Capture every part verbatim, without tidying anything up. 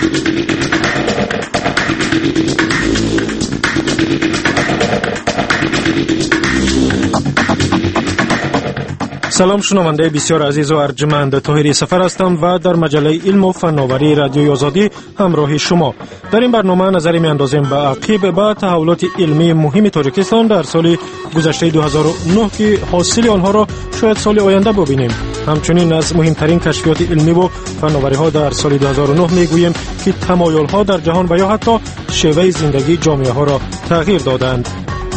سلام شنونده بسیار عزیز و ارجمند، طاهری سفر هستم و در مجله علم و فناوری رادیوی آزادی همراه شما. در این برنامه نظری میاندازیم به عقب به تحولات علمی مهم تاجیکستان در سال گذشته دو هزار و نه که حاصل آنها را شاید سال آینده ببینیم. همچنین از مهمترین کشفیات علمی و فناوری ها در سال دو هزار و نه میگوییم که تمایل ها در جهان و یا حتی شیوه زندگی جامعه ها را تغییر دادند.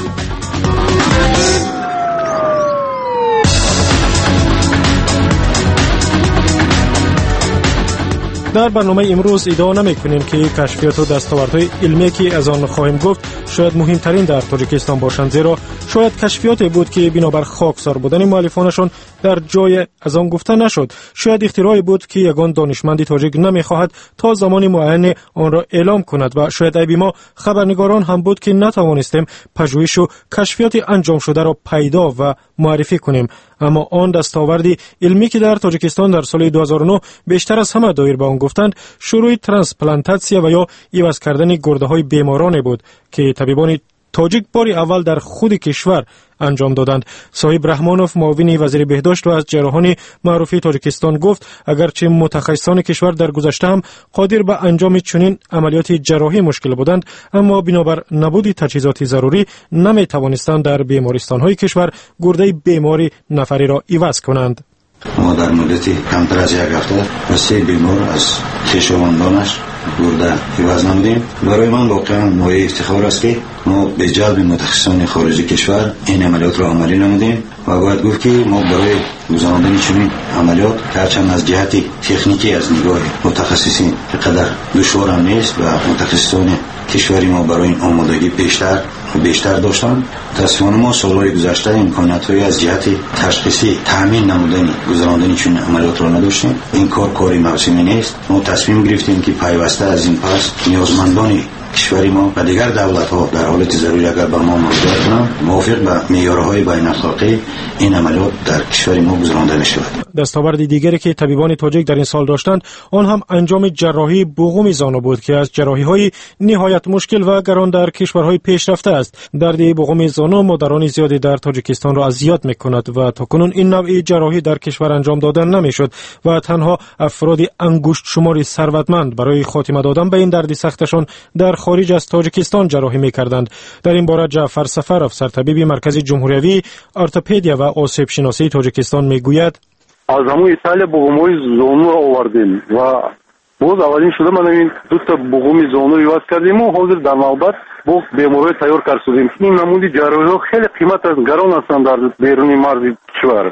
در برنامه امروز ادعا نمی‌کنیم که کشفیات و دستاوردهای علمی که از آن خواهیم گفت شاید مهمترین در تاجیکستان باشند، زیرا شاید کشفیاتی بود که بنابر خاکسار بودن مؤلفانشان در جای از آن گفته نشد. شاید اختراعی بود که یگان دانشمندی تاجیک نمی‌خواهد تا زمان معین آن را اعلام کند و شاید عیب ما خبرنگاران هم بود که نتوانستیم پژوهش و کشفیات انجام شده را پیدا و معرفی کنیم. اما آن دستاوردی علمی که در تاجیکستان در سال دو هزار و نه بیشتر از همه دایر به آن گفتند شروع ترانسپلانتاسیا و یا عوض کردن گرده‌های بیماران بود که طبیبان تاجیک بار اول در خود کشور انجام دادند. صاحب رحمانوف معاون وزیر بهداشت و از جراحان معروف تاجیکستان گفت اگرچه متخصصان کشور در گذشته هم قادر به انجام چنین عملیات جراحی مشکل بودند، اما بنابر نبود تجهیزات ضروری نمی توانستند در بیمارستان‌های کشور گرده بیماری نفری را عوض کنند. ما در مدتی کمتر از یک هفته و سه بیمار از خویشاوندانش گرده عوض نمودیم. برای من واقعا مایه افتخار است که ما به جلب متخصصان خارجی کشور این عملیات را عملی نمودیم و باید گفت که ما برای گزاراندن چنین عملیات هرچند از جهت تکنیکی از نگاه متخصصین قدر دشوار هم نیست و متخصصان کشوری ما برای این آمادگی بیشتر بیشتر داشتن. تصمیم ما سالهای گذشته امکانات‌های از جهت تشخیصی تامین نمودن گزاراندن چنین عملیات را نداشتیم. این کار کاری موسمی نیست. ما تصمیم گرفتیم که پیوسته از این پس نیازمندان کشوری ما و دیگر دولت‌ها در حالت ضروری اگر به ما مراجعه کنند موافق به معیارهای بین‌المللی این عملیات در کشور ما گزارانده می‌شود. دستاورد دیگری که طبیبان تاجیک در این سال داشتند آن هم انجام جراحی بوغم زانو بود که از جراحی‌های نهایت مشکل و گران در کشورهای پیشرفته است. درد بوغم زانو مادران زیادی در تاجیکستان را اذیت می‌کند و تاکنون این نوع جراحی در کشور انجام دادن نمی‌شد و تنها افراد انگشت شماری ثروتمند برای خاتمه دادن به این درد سختشان در خارج از تاجیکستان جراحی می‌کردند. در این باره جعفر سفرов سرطبیب مرکز جمهوری ارتوپدیا و آسیب شناسی تاجیکستان میگوید از همون ایتالیا بوغمای زانو را آوردیم و باز اولین شده من این دو تا بوغم زانو رو عوض کردیم و حاضر در نوبت با بیماری تیار کردیم. این نمودی جراحی ها خیلی قیمت از گران هستند در بیرون مرز کشور.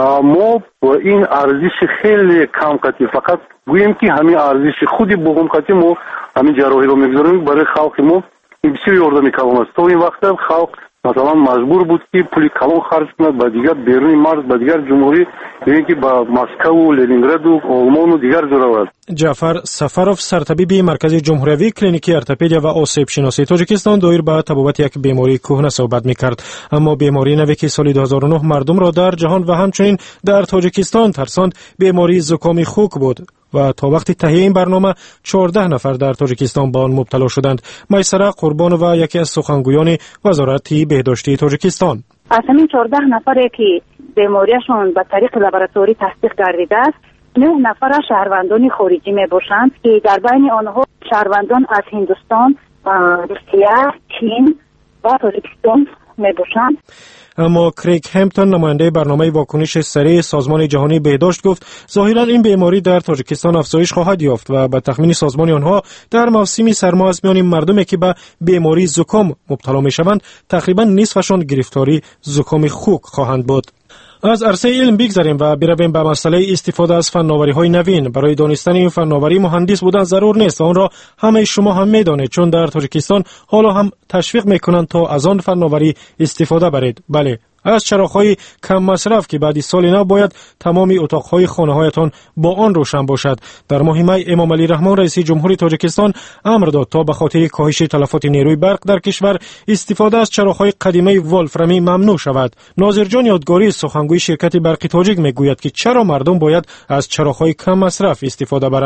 ما با این ارزش خیلی کم قطعی فقط گوییم که همین ارزش خودی بوغم قطعی ما همین جراحی رو میگذاریم برای خلق ما بسیار یاردمی کلام است. تا این وقت خلق مثلا مجبور بود که پولی کلان خرج کند به دیگر بیرون مرز به دیگر جمهوری ببین که با مسکو و لنینگراد و آلمان و دیگر جراحت. جعفر سفرov سرطبیب مرکز جمهوری کلینیکی ارتوپدیا و آسیب شناسی تاجیکستان دایر به تبابت یک بیماری کهنه صحبت می‌کرد. اما بیماری نوی که سال دو هزار و نه مردم را در جهان و همچنین در تاجیکستان ترساند بیماری زکام خوک بود و تا وقتی تهیه این برنامه چهارده نفر در تاجیکستان به آن مبتلا شدند. میسره قربان و یکی از سخنگویان وزارت بهداشتی تاجیکستان از همین چهارده نفری که بیماریشون به طریق لابراتوری تصدیق گردیده است، نه نفر شهروندان خارجی می باشند که در بین آنها شهروندان از هندوستان، روسیه، چین و تاجیکستان می باشند. اما کریگ همپتون نماینده برنامه واکنش سریع سازمان جهانی بهداشت گفت ظاهرا این بیماری در تاجیکستان افزایش خواهد یافت و به تخمین سازمان آنها در موسم سرما از میان مردمی که به بیماری زکام مبتلا میشوند تقریبا نصفشان گرفتاری زکام خوک خواهند بود. از عرصه علم بگذریم و برویم به مسئله استفاده از فناوری‌های نوین. برای دانستن این فناوری مهندس بودن ضرور نیست و آن را همه شما هم می‌دانید، چون در تاجیکستان حالا هم تشویق می‌کنند تا از آن فناوری استفاده برید. بله، از چراغ‌های کم مصرف که بعد سال نو باید تمام اتاق‌های خانه‌هایتان با آن روشن باشد. در ماه می امام علی رحمان رئیس جمهوری تاجیکستان امر داد تا به خاطر کاهش تلفات نیروی برق در کشور استفاده از چراغ‌های قدیمی ولفرمی ممنوع شود. ناظرجان یادگاری سخنگوی شرکت برق تاجیک میگوید که چرا مردم باید از چراغ‌های کم مصرف استفاده برند.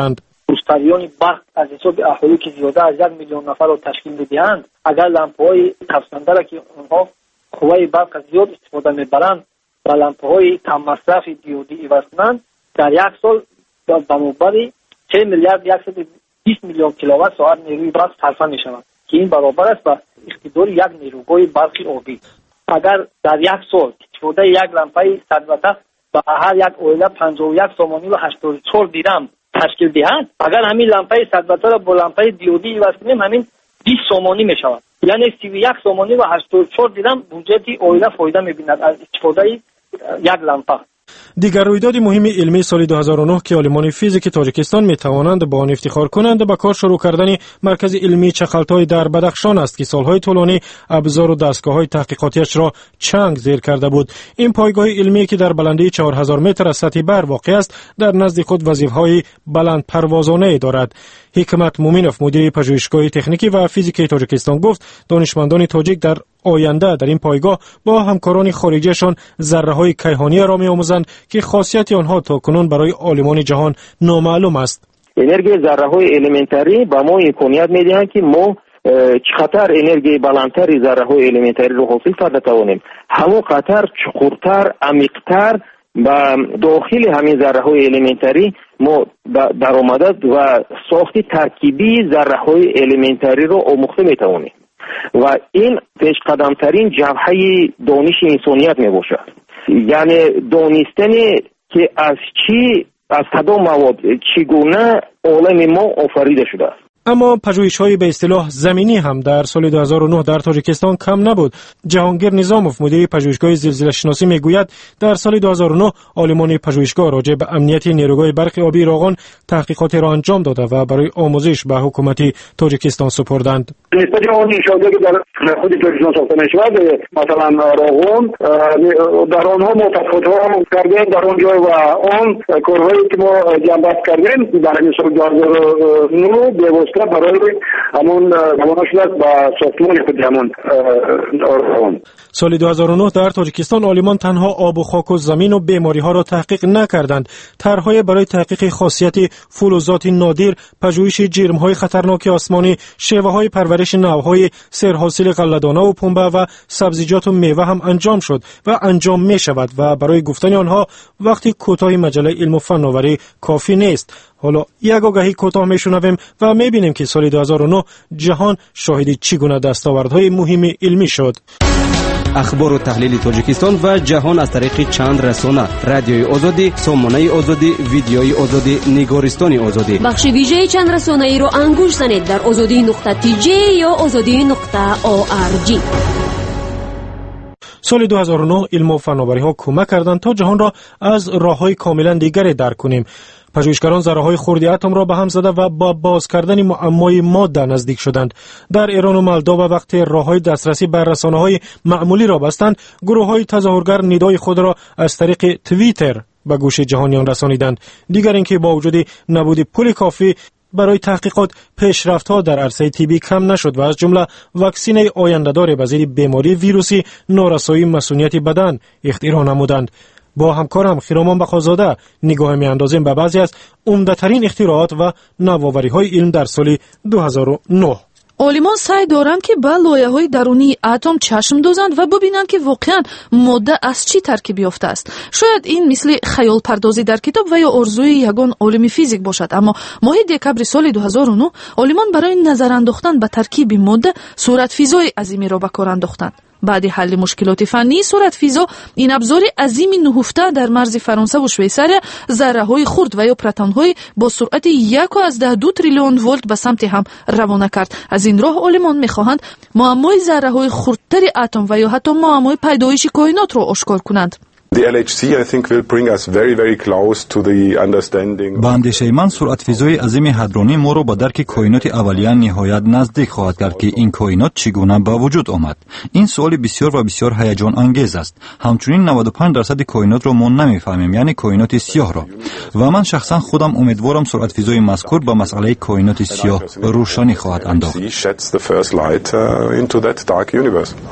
مشتریان برق از حساب اهالی که زیاده از یک میلیون نفر را تشکیل میدهند، اگر لامپ‌های تفسنده را که اونها قوه برق زیاد استفاده میبرند و لامپ‌های کم مصرف دیودی عوض کنند، در یک سال به مبلغ سه میلیارد صد و بیست میلیون کیلووات ساعت نیروی برق صرفه میشود که این برابر است با اقتدار یک نیروگاه برقی آبی. اگر در یک سال استفاده یک لامپه صد وات با هر یک اویله پنجاه و یک سومانی و هشتاد و چهار درم تشکیل دهند، اگر همین لامپه صد وات را با لامپه دیودی عوض کنیم همین بیست سومانی میشود، یعنی سی و یک سومانی و هشتاد و چهار درم بودجه اویله فایده میبیند از استفاده یک لامپه. دیگر رویداد مهم علمی سال دو هزار و نه که عالمان فیزیک تاجیکستان می توانند با آن افتخار کنند به کار شروع کردن مرکز علمی چخلتای در بدخشان است که سالهای طولانی ابزار و دستگاه‌های تحقیقاتیش را چنگ زیر کرده بود. این پایگاه علمی که در بلندی چهار هزار متر از سطح بر واقع است، در نزد خود وظیفه‌های بلند پروازانه دارد. حکمت مومینوف مدیر پژوهشگاه تکنیکی و فیزیکی تاجیکستان گفت دانشمندان تاجیک در آینده در این پایگاه با همکاران خارجیشان ذره‌های کیهانی را می‌آموزند که خاصیت آنها تاکنون برای عالمان جهان نامعلوم است. انرژی ذره‌های المنتری به ما امکانیت می‌دهند که ما چقدر انرژی بلندتر ذره‌های المنتری را حاصل کرده توانیم، همون قطر چقورتر عمیق‌تر و داخل همین ذره‌های المنتری ما در آمدد و ساخت ترکیبی ذره‌های المنتری را آموخته می‌توانیم و این پیش قدمترین جبهه دانش انسانیت می باشد. یعنی دانستن که از چی از کدام مواد چگونه عالم ما آفریده شده است. اما پژوهش‌های به اصطلاح زمینی هم در سال دو هزار و نه در تاجیکستان کم نبود. جهانگیر نظاموف مدیر پژوهشگاه زلزله شناسی میگوید در سال دو هزار و نه عالمان پژوهشگاه راجع به امنیت نیروگاه برق آبی راغون تحقیقاتی را انجام داده و برای آموزش به حکومت تاجیکستان سپردند. نسبت آن انشاءالله که در خود تاجیکستان ساخته می‌شود، مثلا راغون در آنها ما تحقیقات کردیم در آنجا و آن کارهایی که ما جنبست کردیم در سال دو هزار و نه به برای همون همون شد با ساختمان خود همون راغون. سال دو هزار و نه در تاجیکستان عالمان تنها آب و خاک و زمین و بیماری ها را تحقیق نکردند. طرح‌های برای تحقیق خاصیت فلزات نادر، پژوهش جرم‌های خطرناک آسمانی، شیوه‌های پرورش نوع‌های سرحاصل غله‌دانه و پنبه و سبزیجات و میوه هم انجام شد و انجام می‌شود و برای گفتن آنها وقتی کوتاه مجله علم و فناوری کافی نیست. حالا یک آگهی کوتاه میشنویم و میبینیم که سال دو هزار و نه جهان شاهد چگونه دستاوردهای مهم علمی شد. اخبار و تحلیل تاجیکستان و جهان از طریق چند رسانه: رادیوی آزادی، سامانه آزادی، ویدیوی آزادی، نگارستان آزادی. بخش ویژه چند رسانه ای را انگوش زنید در آزادی نقطه تی جی یا آزادی نقطه او آر جی. سال دو هزار و نه علم و فناوری ها کمک کردند تا جهان را از راه‌های کاملا دیگری درک کنیم. پژوهشگران ذره‌های خرد اتم را به هم زده و با باز کردن معمای ماده نزدیک شدند. در ایران و مولداوا وقتی راه‌های دسترسی به رسانه‌های معمولی را بستند، گروه‌های تظاهرگر ندای خود را از طریق توییتر به گوش جهانیان رسانیدند. دیگر اینکه با وجود نبود پول کافی برای تحقیقات پیشرفت‌ها در عرصه طبی کم نشد و از جمله واکسین آینده‌دار به ضد بیماری ویروسی نارسایی مسئولیت بدن اختراع نمودند. با همکارم خیرامان بخازاده نگاه می‌اندازیم به بعضی از عمده‌ترین اختراعات و نوآوری‌های علم در سال دو هزار و نه. عالمان سعی دارند که به لایه‌های درونی اتم چشم دوزند و ببینند که واقعاً ماده از چی ترکیب یافته است. شاید این مثل خیال پردازی در کتاب و یا آرزوی یگان عالم فیزیک باشد، اما ماه دکبر سال دو هزار و نه عالمان برای نظر انداختن به ترکیب ماده صورت فیزای عظیمی را به کار انداختند. بعد حل مشکلات فنی صورت فیزا این ابزار عظیم نهفته در مرز فرانسه و شویساریا ذره‌های خرد و یا پروتون‌های با سرعت یک و دو تریلیون ولت به سمت هم روانه کرد. از این راه عالمان می‌خواهند معمای ذره‌های خردتر اتم و یا حتی معمای پیدایش کائنات را آشکار کنند. The L H C I think will bring us very very close to the understanding. با اندیشه من سرعت فیزای عظیم هدرانی ما را با درک کائنات اولیه نهایت نزدیک خواهد کرد که این کائنات چگونه به وجود آمد. این سوال بسیار و بسیار هیجان انگیز است. همچنین نود و پنج درصد کائنات را ما نمیفهمیم، یعنی کائنات سیاه را. و من شخصا خودم امیدوارم سرعت فیزای مذکور با مسئله کائنات سیاه روشنی خواهد انداخت.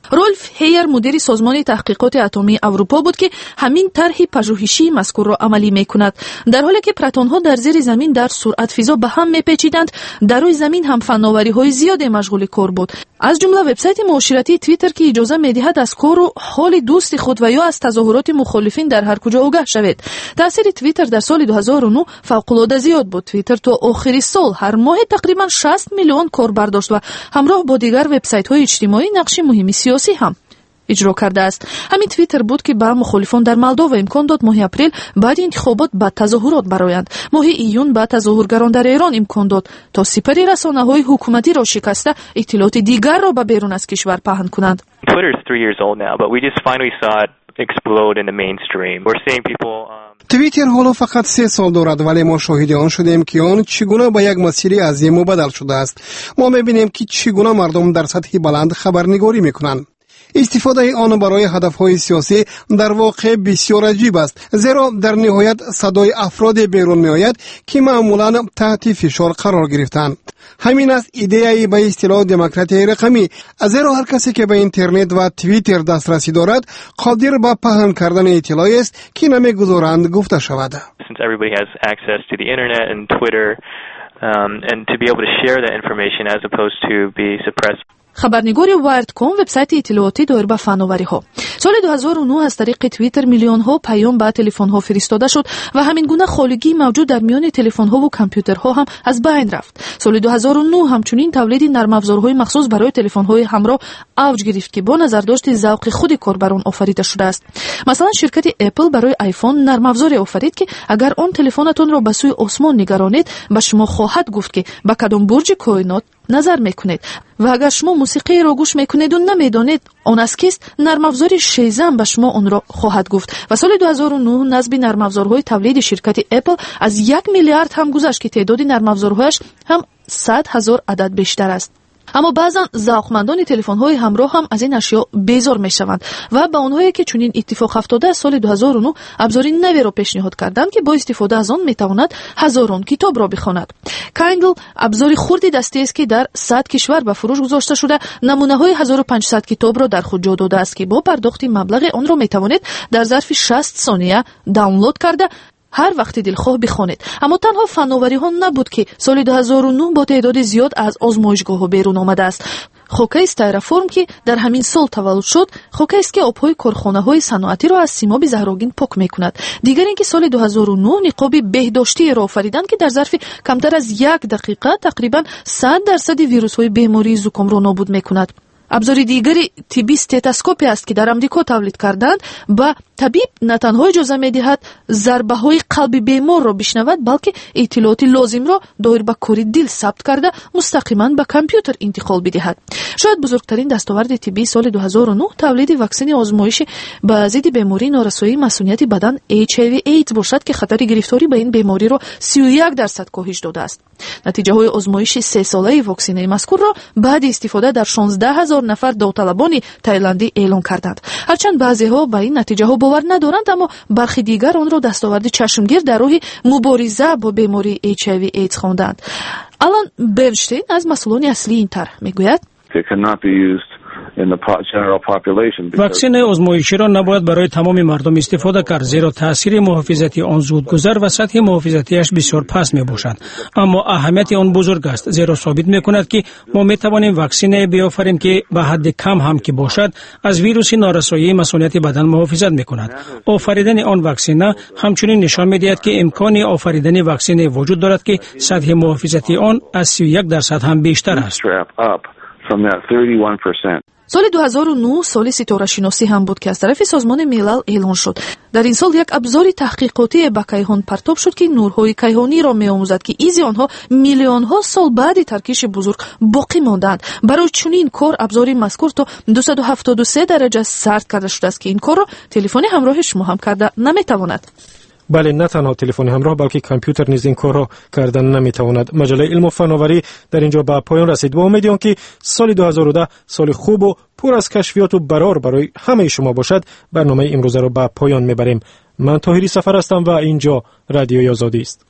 رولف هیر مدیر سازمان تحقیقات اتمی اروپا بود که همین طرح پژوهشی مذکور را عملی میکند. در حالی که پروتون‌ها در زیر زمین در سرعت فضا به هم میپیچیدند، در روی زمین هم فناوری‌های زیادی مشغول کار بود. از جمله وبسایت معاشرتی توییتر که اجازه می‌دهد از کار و حال دوست خود و یا از تظاهرات مخالفین در هر کجا آگاه شوید. تاثیر توییتر در سال دو هزار و نه فوق‌العاده زیاد بود. توییتر تا آخر سال هر ماه تقریباً شصت میلیون کاربر داشت و همراه با دیگر وبسایت‌های اجتماعی نقش مهمی سیاسی هم اجرا کرده است. همین توییتر بود که به مخالفان در مولداوا امکان داد ماه اپریل بعد انتخابات به تظاهرات برآیند. ماه ایون به تظاهرگران در ایران امکان داد تا سپری رسانه‌های حکومتی را شکسته اطلاعات دیگر را به بیرون از کشور پهن کنند. Twitter is three years old now, but we just finally saw it explode in the mainstream. We're seeing people توییتر حالا فقط سه سال دارد، ولی ما شاهد آن شدیم که آن چگونه به یک مسیر عظیم مبدل شده است. ما می‌بینیم که چگونه مردم در سطح بلند خبرنگاری می‌کنند. استفاده آن برای هدفهای سیاسی در واقع بسیار عجیب است، زیرا در نهایت صدای افراد بیرون می آید که معمولا تحت فشار قرار گرفتند. همین است ایده به اصطلاح دموکراسی رقمی، زیرا هر کسی که به اینترنت و توییتر دسترسی دارد قادر به پهن کردن اطلاعی است که نمیگذارند گفته شود. Since everybody has access to the internet and Twitter um, and to be able to share that information as opposed to be suppressed. خبرنگاری وایردکام وبسایت اطلاعاتی دایر به فناوری‌ها. سال دو هزار و نه از طریق توییتر میلیون‌ها پیام به تلفن‌ها فرستاده شد و همین گونه خالگی موجود در میان تلفن‌ها و کامپیوترها هم از بین رفت. سال دو هزار و نه همچنین تولید نرم افزارهای مخصوص برای تلفن‌های همراه اوج گرفت که با نظرداشت ذوق خود کاربران آفریده شده است. مثلا شرکت اپل برای آیفون نرم افزاری آفرید که اگر آن تلفنتون را به سوی آسمان نگرانید به شما خواهد گفت که به کدام برج کائنات نظر میکنید و اگر شما موسیقی را گوش میکنید و نمیدانید آن از کیست، نرم افزار شیزم به شما آن را خواهد گفت. و سال دو هزار و نه نصب نرم افزارهای تولید شرکت اپل از یک میلیارد هم گذشت که تعداد نرم افزارهایش هم صد هزار عدد بیشتر است. اما بعضا ذوقمندان تلفن‌های همراه هم از این اشیا بیزار میشوند و به آنهایی که چنین اتفاق افتاده سال دو هزار و نه ابزاری نوی را پیشنهاد کردند که با استفاده از آن میتواند هزاران کتاب را بخواند. کایندل ابزاری خردی دستی است که در صد کشور به فروش گذاشته شده، نمونه‌های هزار و پانصد کتاب را در خود جا داده است که با پرداخت مبلغ آن را میتوانید در ظرف شصت ثانیه دانلود کرده هر وقت دلخواه بخوانید. اما تنها فناوری ها نبود که سال دو هزار و نه با تعداد زیاد از آزمایشگاه ها بیرون آمده است. خوکه استایرفورم که در همین سال تولد شد، خوکه است که آبهای کارخانه های صنعتی را از سیماب زهرآگین پاک میکند. دیگر اینکه سال دو هزار و نه نقاب بهداشتی را آفریدند که در ظرف کمتر از یک دقیقه تقریبا صد درصد ویروس های بیماری زکام را نابود میکند. ابزار دیگری طبی استتوسکوپی است که در امریکا تولید کردند. با طبیب نه تنها اجازه می‌دهد ضربه های قلب بیمار را بشنود، بلکه اطلاعات لازم را دایر به کار دل ثبت کرده مستقیما به کامپیوتر انتقال بدهد. شاید بزرگترین دستاورد طبی سال دو هزار و نه تولید واکسن آزمایش به ضد بیماری نارسایی مسئولیت بدن اچ آی وی ایدز باشد که خطر گرفتاری به این بیماری را سی و یک درصد کاهش داده است. نتیجه های آزمایش سه ساله واکسن مذکور را بعد استفاده در شانزده هزار نفر داوطلبان تایلندی اعلام کردند. هرچند بعضی ها به این نتیجه ها باور ندارند، اما برخی دیگر آن را دستاورد چشمگیر در راه مبارزه با بیماری اچ آی وی ایدز خواندند. آلان برنشتین از مسئولان اصلی این طرح میگوید واکسن آزمایشی را نباید برای تمام مردم استفاده کرد، زیرا تاثیر محافظتی آن زودگذر و سطح محافظتیش بسیار پست می باشد. اما اهمیت آن بزرگ است، زیرا ثابت می کند که ما می توانیم واکسن بیافریم که به حد کم هم که باشد از ویروس نارسایی مسئولیت بدن محافظت می کند. آفریدن آن واکسن همچنین نشان می دهد که امکان آفریدن واکسن وجود دارد که سطح محافظتی آن از سی و یک درصد هم بیشتر است. سال دو هزار و نه سال ستاره شناسی هم بود که از طرف سازمان ملل اعلان شد. در این سال یک ابزار تحقیقاتی به کیهان پرتاب شد که نورهای کیهانی را می‌آموزد که ایزی آنها میلیون ها سال بعد ترکیش بزرگ باقی ماندند. برای چنین کار ابزاری مذکور تا دویست و هفتاد و سه درجه سرد کرده شده است که این کار را تلفن همراه شما هم کرده نمی‌تواند. بله، نه تنها تلفن همراه بلکه کامپیوتر نیز این کار را کردن نمیتواند. مجله علم و فناوری در اینجا به پایان رسید. با امید که سال دو هزار و ده سال خوب و پر از کشفیات و برار برای همه شما باشد، برنامه امروز را به پایان میبریم. من طاهری سفر هستم و اینجا رادیوی آزادی است.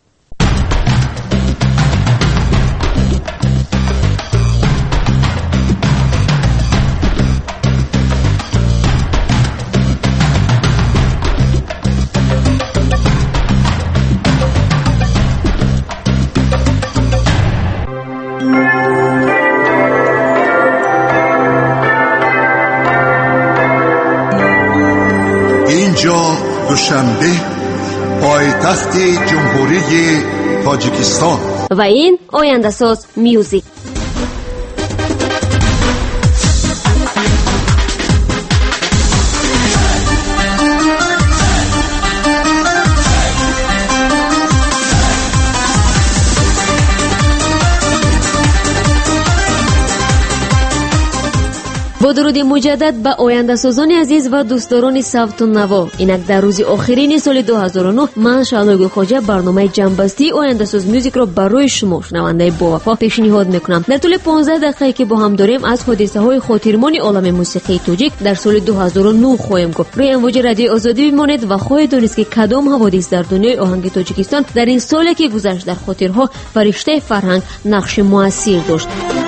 اینجا دوشنبه پایتخت جمهوری تاجیکستان و این آینده ساز میوزیک. با درود مجدد به آینده سازان عزیز و دوستداران صوت و نوا. اینک در روز آخرین سال دو هزار و نه من شعله خواجه برنامه جنبستی آینده ساز میوزیک را برای شما شنونده با وفا پیشنهاد میکنم. در طول پانزده دقیقه که با هم داریم از حادثه های خاطرمان عالم موسیقی تاجیک در سال دو هزار و نه خواهیم گفت. روی امواج رادیو آزادی بمانید و خواهید دانست که کدام حوادث در دنیای آهنگ تاجیکستان در این سالی که گذشت در خاطرها و رشته فرهنگ نقش موثر داشت.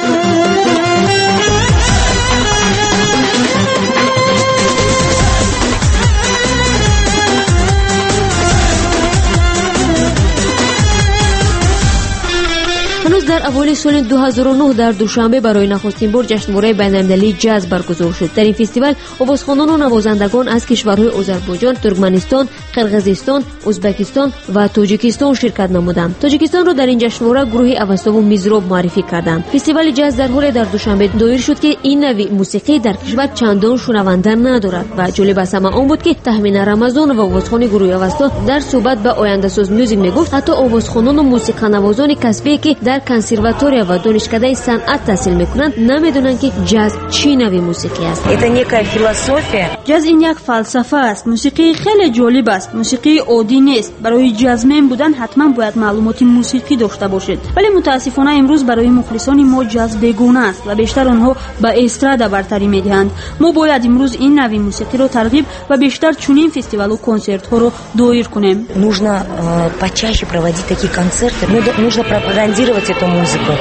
در اوایل سال دو هزار و نه در دوشنبه برای نخستین بار جشنواره بین‌المللی جاز برگزار شد. در این فستیوال آوازخوانان و نوازندگان از کشورهای آذربایجان، ترکمنستان، قرقیزستان، ازبکستان و تاجیکستان شرکت نمودند. تاجیکستان را در این جشنواره گروه اوستا و میزراب معرفی کردند. فستیوال جاز در حال در دوشنبه دایر شد که این نوع موسیقی در کشور چندان شنونده ندارد و جالب از همه آن بود که تهمین رمضان و آوازخوان گروه اوستا در صحبت به آینده ساز میوزیک میگفت حتی آوازخوانان و موسیقی‌نوازان کسبی که در کنسرواتوریا و دانشکده صنعت تحصیل میکنند نمیدونن که جاز چی نوع موسیقی است. Это некая философия. جاز این یک فلسفه است. موسیقی خیلی جالب است. موسیقی عادی نیست. برای جازمن بودن حتما باید معلومات موسیقی داشته باشید. ولی متاسفانه امروز برای مخلصان ما جاز بیگانه است و بیشتر آنها به استرادا برتری میدهند. ما باید امروز این نوع موسیقی رو ترغیب و بیشتر چنین فستیوال و کنسرت ها رو دایر کنیم. Нужно почаще проводить такие концерты. Нужно пропагандировать эту музыку.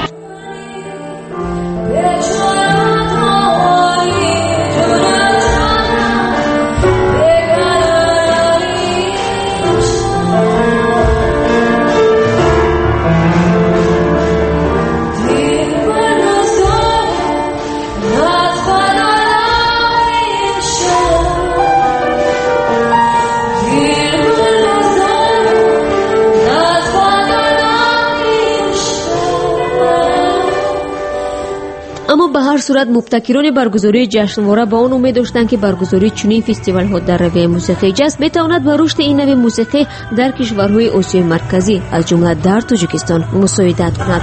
اما به هر صورت مبتکران برگزاری جشنواره با آن امید داشتند که برگزاری چنین فستیوال ها در روی موسیقی جاز بتواند به رشد این نوع موسیقی در کشورهای آسیای مرکزی از جمله در تاجیکستان مساعدت کند.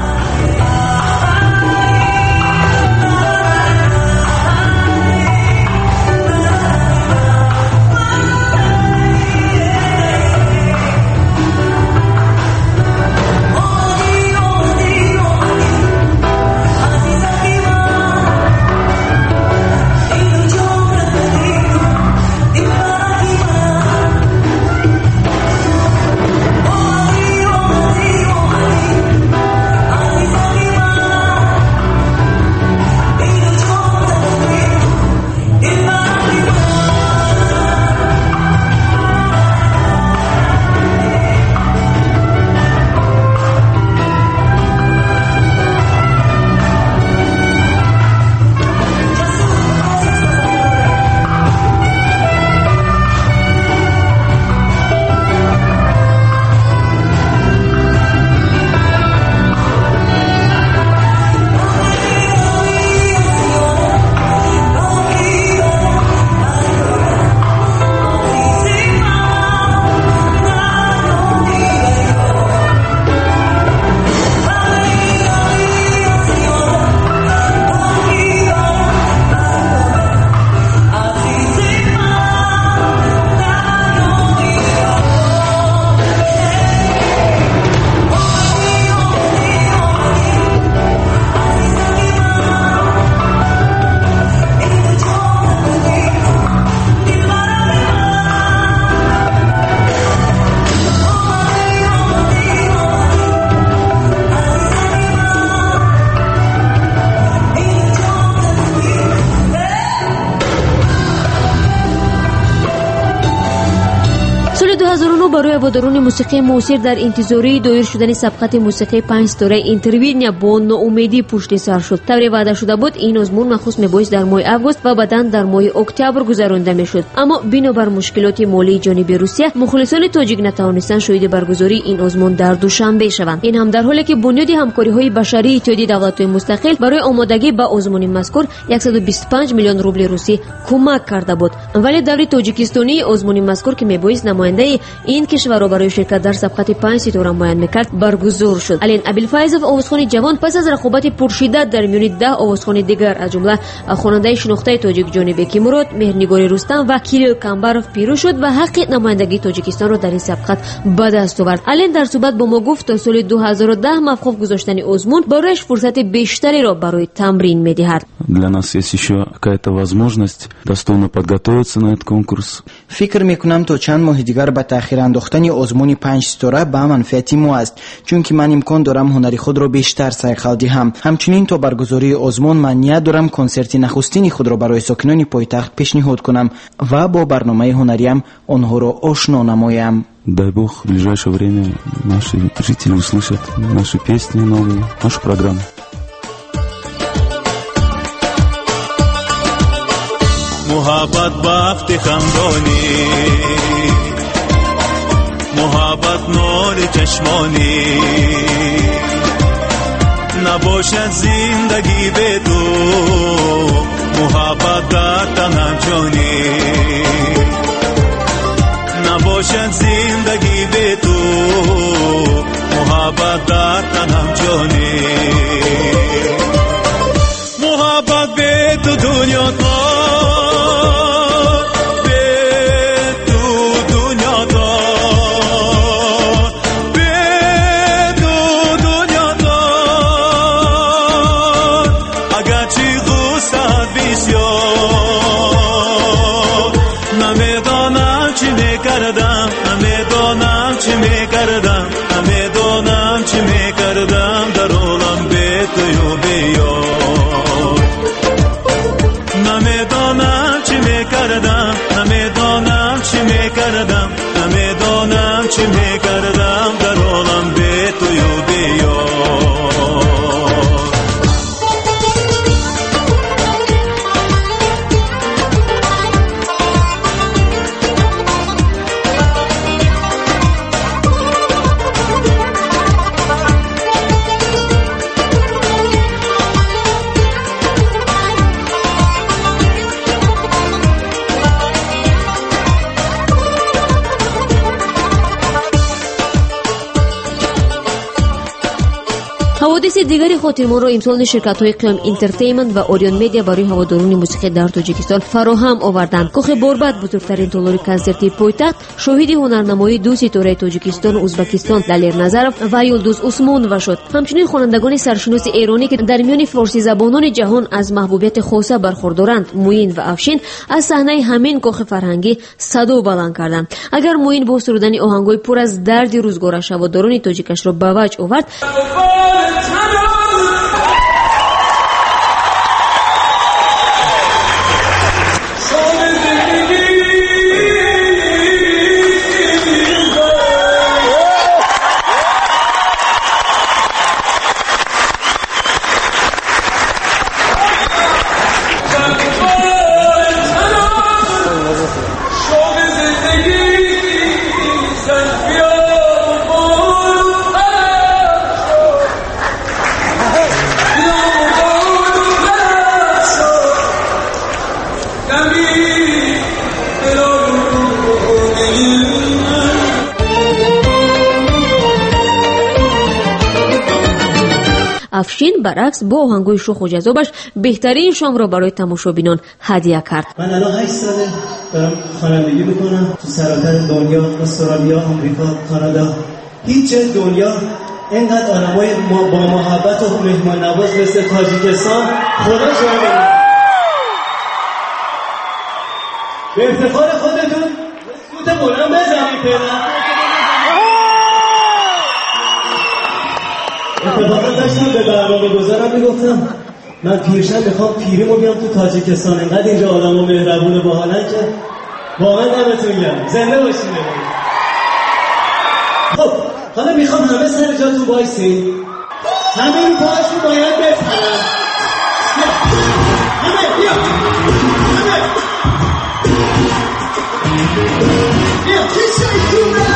برای هواداران موسیقی معاصر در انتظاری دایر شدن سبقت موسیقی پنج ستاره اینتروینیا با ناامیدی پشت سر شد. طوری وعده شده بود این آزمون مخصوص میبایست در ماه آگوست و بعداً در ماه اکتبر گذرانده میشد، اما بنابر مشکلات مالی جانب روسیه مخلصان تاجیک نتوانستند شاهد برگزاری این آزمون در دوشنبه شوند. این هم در حالی که بنیاد همکاری‌های بشری اتحادیه دولت‌های مستقل برای آمادگی به آزمون مذکور صد و بیست و پنج میلیون روبل روسی کمک کرده بود، ولی دولت تاجیکستانی آزمون مذکور که میبایست نماینده این کشور را برای شرکت در سبقت پنج ستاره معین میکرد برگزار شد. علین ابوالفیضов آوازخوان جوان پس از رقابت پرشدت در میان ده آوازخوان دیگر از جمله خواننده شناخته تاجیک جانب کیمراد، مهرنگار رستم و کیریل کامباروف پیروز شد و حق نمایندگی تاجیکستان را در این سبقت به دست آورد. علین در صحبت با ما گفت تا سال دو هزار و ده موقف گذاشتن آزمون برایش فرصت بیشتری را برای تمرین میدهد. Для нас есть еще какая-то возможность достойно подготовиться на этот конкурс. فکر میکنم تا چند ماه دیگر به تأخیر انداختن آزمون پنج ستاره به منفعت ما است، چون که من امکان دارم هنری خود را بیشتر سایقل دهم. همچنین تا برگزاری آزمون من نیت دارم کنسرت نخستین خود را برای ساکنان پایتخت پیشنهاد کنم و با برنامه هنریم آنها را آشنا نمایم. Дай Бог, в ближайшее время наши жители услышат наши песни новые, нашу программу. محبت وقت خندانی، محبت نور چشمانی، نباشد زندگی به تو، محبت در تنم جانی، نباشد زندگی به تو، محبت در تنم جانی، محبت به تو دنیا تا حوادث دیگری خاطرمان را امسال شرکت‌های قیام انترتینمنت و اوریون مدیا برای هواداران موسیقی در تاجیکستان فراهم آوردند. کوخ بوربات بزرگترین تالار کنسرتی پایتخت شاهد هنرنمایی دو ستاره تاجیکستان و ازبکستان دلیر نظرов و یلدوز عثمانова شد. همچنین خوانندگان سرشناس ایرانی که در میان فارسی زبانان جهان از محبوبیت خاصه برخوردارند، موین و افشین از صحنه همین کوخ فرهنگی صدا بلند کردند. اگر موین با سرودن آهنگ‌های پر از درد روزگارش هواداران تاجیکش را به وجه آورد، افشین برعکس با آهنگای شوخ و جذابش بهترین شام را برای تماشابینان هدیه کرد. من الان هشت ساله دارم خوانندگی میکنم تو سراسر دنیا، استرالیا، آمریکا، کانادا. هیچ جای دنیا اینقدر آدمای با محبت و مهمان نواز مثل تاجیکستان خدا شما بدید. به افتخار خودتون سوت بلند بزنید فعلا. اتفاقا داشتم به برنامه گذارم میگفتم من پیرشم میخوام پیریمو بیام تو تاجیکستان، اینقدر اینجا آدم و مهربون و باحالن که واقعا دمتون گرم. زنده باشین. خب حالا میخوام همه سر جاتون وایسین، همه رو پاهاشون باید بپرن. همه بیا همه بیا کسی کنه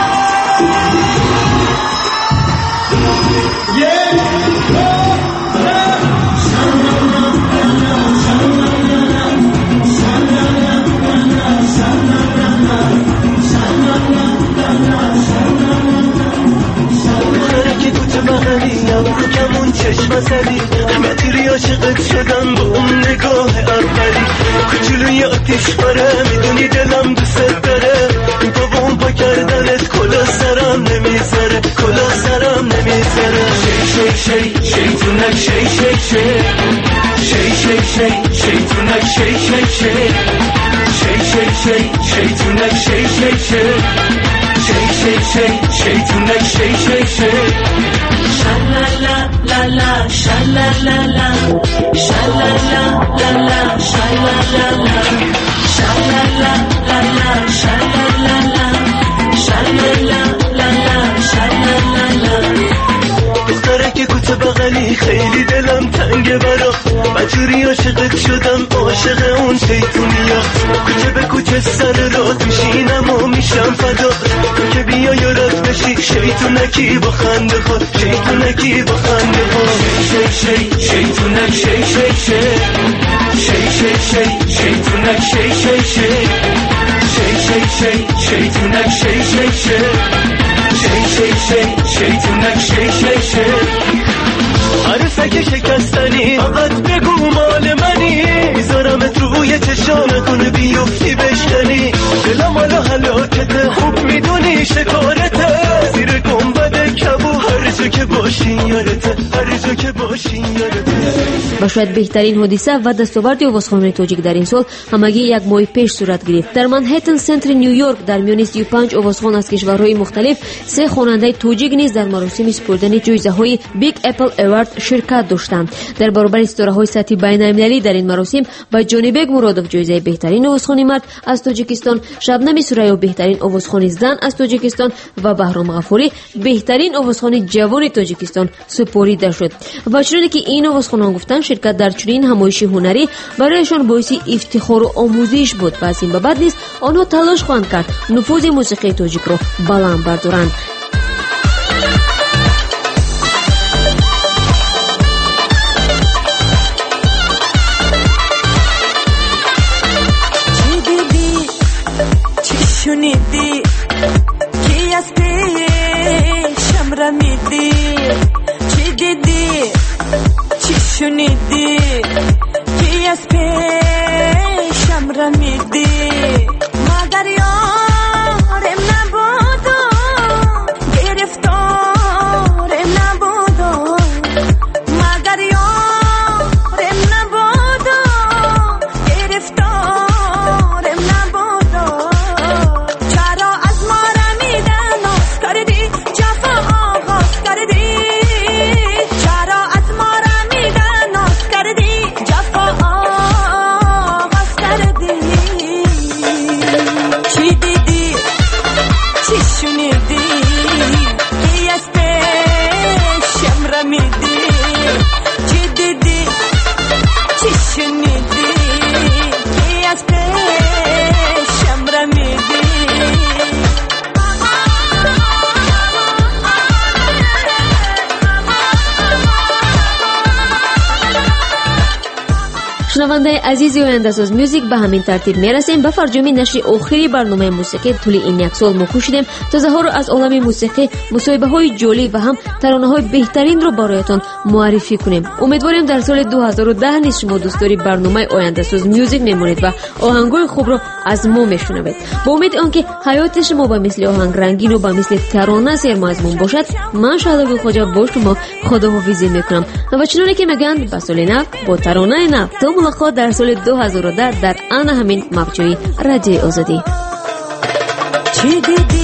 یک کمون چشم زدی مدیری عاشقت شدم با اون نگاه اولی کوچولوی آتیش باره میدونی دلم دوست داره با اون پا کردنت کلا سرم نمیذاره کلا سرم نمیذاره شی شی شی شیطونک شی شی شی شی شی شی شیطونک شی شی شی شی شی شی شیطونک شی شی شی شی شی شی شیطونک شی شی شی Sha-la-la, la-la, sha-la-la-la, sha-la-la, la-la, sha-la-la-la, sha-la-la, la-la, sha-la-la-la, sha-la-la, la-la, sha-la-la-la. دختره که کوچه بغلی خیلی دلم تنگه برا مجوری عاشقت شدم عاشق اون شیطونیا کوچه به کوچه سر راه میشینم و میشم فدا تو که بیا یارت بشی شیطونکی با خنده خود شیطونکی با خنده خود شی شی شیطونک شی شی شی شی شی شی شیطونک شی شی شی شی شی شی شیطونک شی شی شی شی شی شی شیطونک شی شی شی عروسک شکستنی فقط بگو مال منی میذارمت روی چشام نکنه بیفتی بشکنی دلم حالا حلاکته خوب میدونی شکارته زیر گنبد کبو هر جا که باشی یارته هر جا که باشی یارته. و شاید بهترین حادثه و دستاورد آوازخوانان تاجیک در این سال همگی یک ماه پیش صورت گرفت. در منهتن سنتر نیویورک در میان سی و پنج آوازخوان از کشورهای مختلف سه خواننده تاجیک نیز در مراسم سپردن جایزه‌های بیگ اپل اوارد شرکت داشتند. در برابر ستاره‌های سطحی بین‌المللی در این مراسم با جانیبگ مرادوف جایزه بهترین آوازخوان مرد از تاجیکستان، شبنم سوریا بهترین آوازخوان زن از تاجیکستان و بهرام غفوری بهترین آوازخوان جوان تاجیکستان سپرده شد. و چنانکه که این آوازخوانان گفتند شرکت در چنین همایش هنری برایشان باعث افتخار و آموزش بود و از این به بعد نیز آنها تلاش خواهند کرد نفوذ موسیقی تاجیک را بلند بردارند. شنیدی کی از پیشم رمیدی چی دیدی چی شنیدی کی از پیشم رمیدی مگر یارم نبودو گرفتارم نبودو مگر یارم نبودو گرفتارم نبودو شنونده عزیز آینده ساز میوزیک به همین ترتیب میرسیم به فرجام نشر آخری برنامه موسیقی طول این یک سال ما کوشیدیم تا ظهور از عالم موسیقی مصاحبه های جولی و هم ترانه های بهترین رو برایتان معرفی کنیم. امیدواریم در سال دو هزار و ده نیز شما دوستداری برنامه آینده ساز میوزیک میمونید و آهنگای خوب رو از ما میشنوید. با امید آنکه حیات شما با مثل آهنگ رنگین و با مثل ترانه سرمضمون باشد، من شادابی خوجا با شما خداحافظی میکنم و چنانه که میگن به سال نو با ترانه نو تا ملاقات در سال دو هزار و ده در آن همین موجی رادیو آزادی.